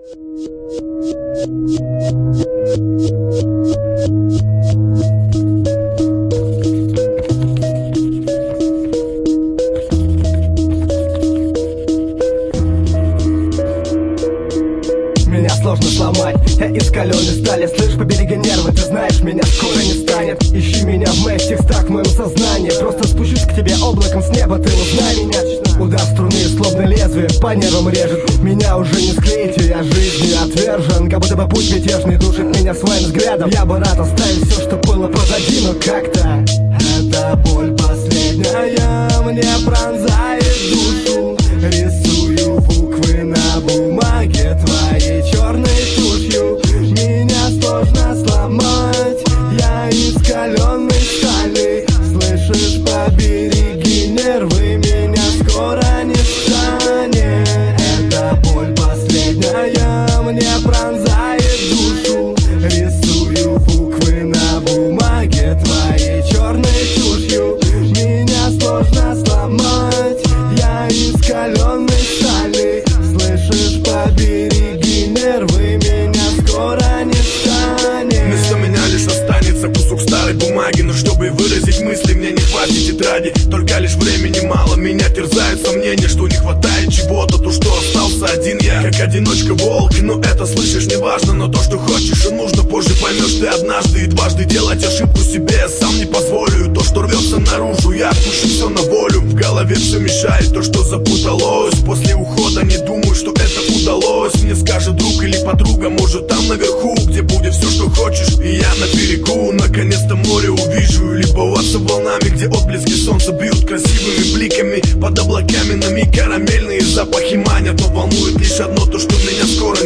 Меня сложно сломать, я из каленой стали. Слышь, побереги нервы, ты знаешь, меня скоро не станет. Ищи меня в моих текстах, в моем сознании. Просто спущусь к тебе облаком с неба, ты узнай меня. Удар струны, словно лезвие, по нервам режет. Меня уже не склеить, я жизнью отвержен. Как будто бы путь мятежный душит меня своим взглядом. Я бы рад оставить все, что было позади, но как-то эта боль последняя мне пронзает душу. Рисую буквы на бумаге твоей черной тушью. Меня сложно сломать, я из каленой стали. Слышишь, побереги нервы, меня скоро не станет. Эта боль последняя мне пронзает душу. Рисую буквы на бумаге твоей черной тушью. Меня сложно сломать, я из каленой стали. Слышишь, побереги нервы, меня скоро не станет. Вместо меня лишь останется кусок старой бумаги. Но чтобы выразить мысли, мне не хватит тетради. Только лишь времени мало, меня терзают сомнения, что не хватает чего-то, то, что остался один я, как одиночка волк. Но это, слышишь, не важно, но то, что хочешь и нужно, позже поймешь ты однажды. И дважды делать ошибку себе я сам не позволю. То, что рвется наружу, я отпущу все на волю. В голове все мешает, то, что запуталось. После ухода не думаю, что это удалось. Мне скажет друг или подруга, может там наверху, где будет все, что хочешь, и я на берегу. Наконец-то море увижу, любоваться волнами, где отблески солнца бьют красивыми бликами. Под облаками на миг карамельные запахи манят, но волнует лишь одно, то, что меня скоро